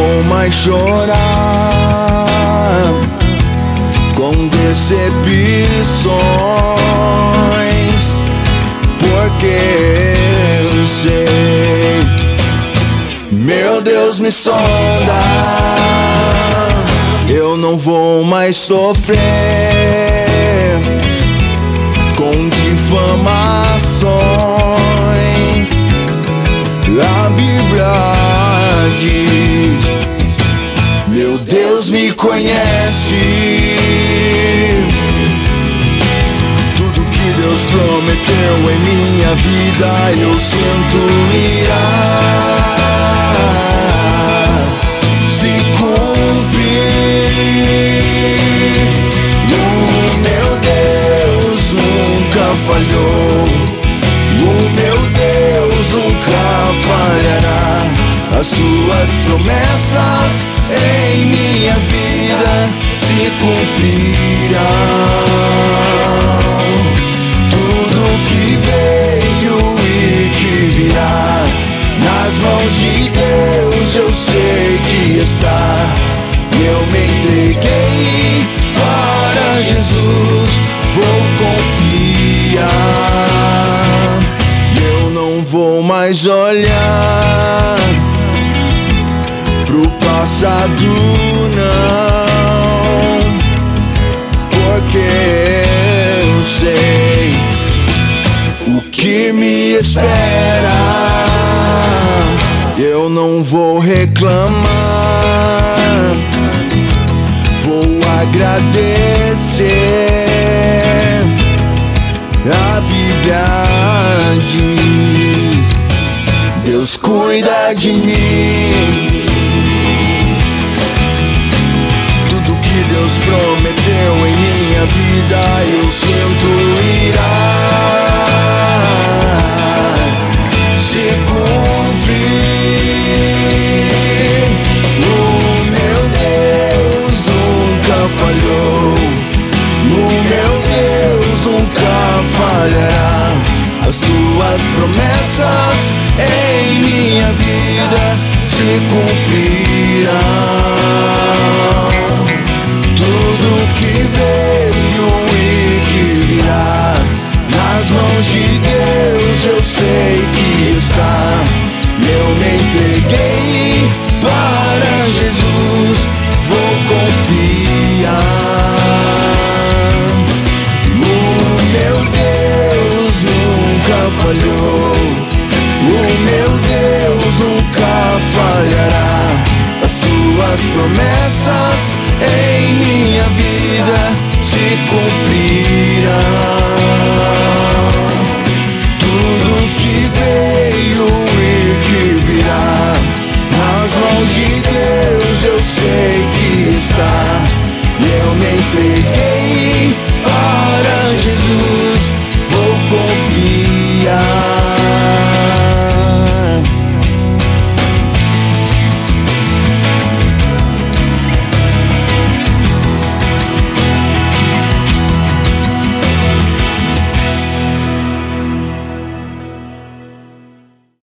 vou mais chorar com decepções, porque eu sei, meu Deus me sonda. Eu não vou mais sofrer com difamações. A Bíblia diz, meu Deus me conhece. Tudo que Deus prometeu em minha vida eu sinto irá se cumprir. O meu Deus nunca falhou, o meu Deus nunca falhará. As suas promessas em minha vida se cumprirão. Tudo que veio e que virá, nas mãos de Deus eu sei que está. Eu me entreguei para Jesus, vou confiar. Eu não vou mais olhar pro passado, não, porque eu sei o que me espera. Eu não vou reclamar, vou agradecer. A Bíblia diz, Deus cuida de mim. Tudo que Deus prometeu em minha vida eu sinto irá se cumprir. O meu Deus nunca falhou, o meu Deus nunca falhará. As suas promessas em minha vida se cumprirão. Tudo que veio e que virá, nas mãos de Deus eu sei que está. Eu me entreguei para Jesus, vou confiar. O meu Deus nunca falhou, o meu Deus nunca falhará. As suas promessas em minha vida se cumprirão. Tudo que veio e que virá, nas mãos de Deus eu sei que está. Eu me entreguei